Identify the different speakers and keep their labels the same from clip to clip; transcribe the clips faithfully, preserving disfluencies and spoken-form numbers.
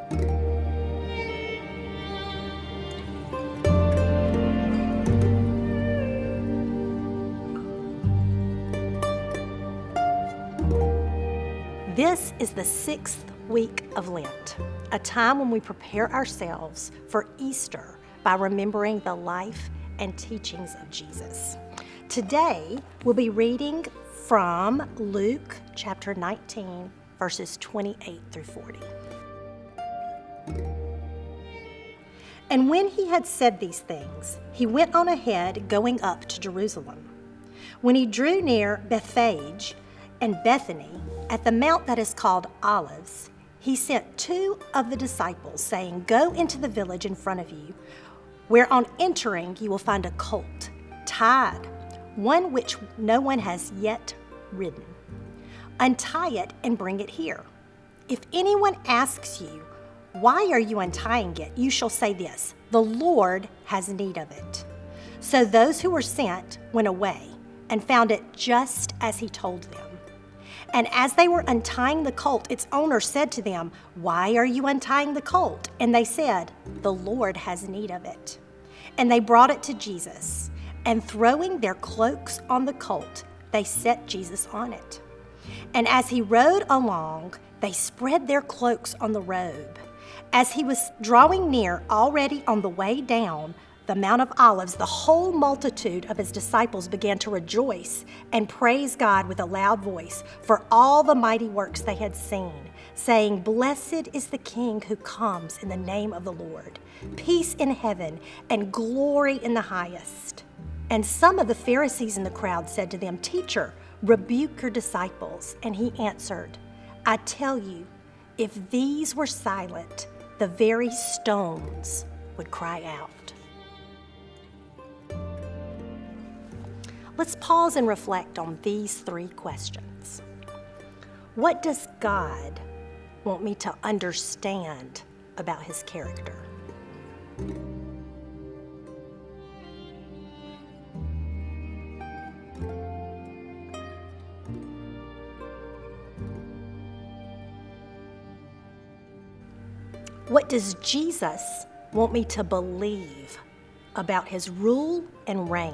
Speaker 1: This is the sixth week of Lent, a time when we prepare ourselves for Easter by remembering the life and teachings of Jesus. Today, we'll be reading from Luke chapter nineteen, verses twenty-eight through forty. And when he had said these things, he went on ahead, going up to Jerusalem. When he drew near Bethphage and Bethany, at the mount that is called Olives, he sent two of the disciples, saying, "Go into the village in front of you, where on entering you will find a colt, tied, one which no one has yet ridden. Untie it and bring it here. If anyone asks you, 'Why are you untying it?' you shall say this, 'The Lord has need of it.'" So those who were sent went away and found it just as he told them. And as they were untying the colt, its owner said to them, "Why are you untying the colt?" And they said, "The Lord has need of it." And they brought it to Jesus, and throwing their cloaks on the colt, they set Jesus on it. And as he rode along, they spread their cloaks on the road. As he was drawing near, already on the way down the Mount of Olives, the whole multitude of his disciples began to rejoice and praise God with a loud voice for all the mighty works they had seen, saying, "Blessed is the King who comes in the name of the Lord. Peace in heaven and glory in the highest." And some of the Pharisees in the crowd said to them, "Teacher, rebuke your disciples." And he answered, "I tell you, if these were silent, the very stones would cry out." Let's pause and reflect on these three questions. What does God want me to understand about his character? What does Jesus want me to believe about his rule and reign?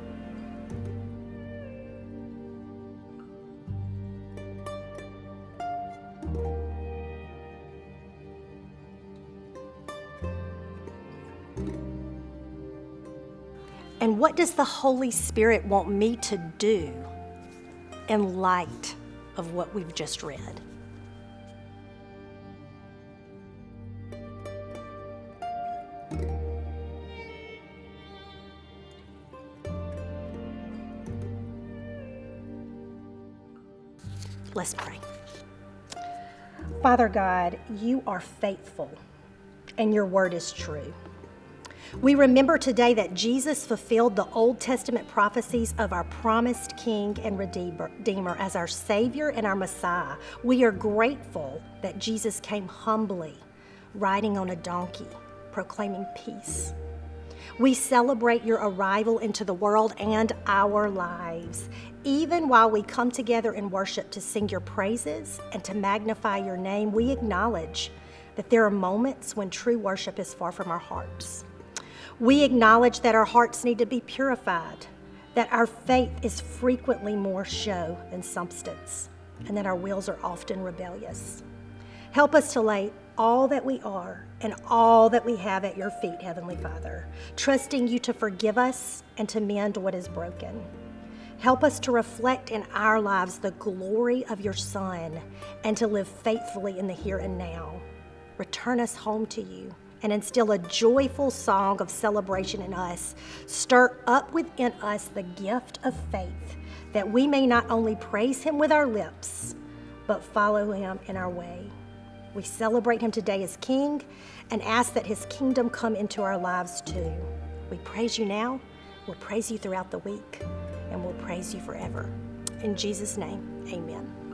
Speaker 1: And what does the Holy Spirit want me to do in light of what we've just read? Let's pray. Father God, you are faithful and your word is true. We remember today that Jesus fulfilled the Old Testament prophecies of our promised King and Redeemer as our Savior and our Messiah. We are grateful that Jesus came humbly, riding on a donkey, proclaiming peace. We celebrate your arrival into the world and our lives. Even while we come together in worship to sing your praises and to magnify your name, we acknowledge that there are moments when true worship is far from our hearts. We acknowledge that our hearts need to be purified, that our faith is frequently more show than substance, and that our wills are often rebellious. Help us to lay all that we are and all that we have at your feet, Heavenly Father, trusting you to forgive us and to mend what is broken. Help us to reflect in our lives the glory of your Son and to live faithfully in the here and now. Return us home to you and instill a joyful song of celebration in us. Stir up within us the gift of faith, that we may not only praise him with our lips, but follow him in our way. We celebrate him today as King and ask that his kingdom come into our lives too. We praise you now, we'll praise you throughout the week, and we'll praise you forever. In Jesus' name, amen.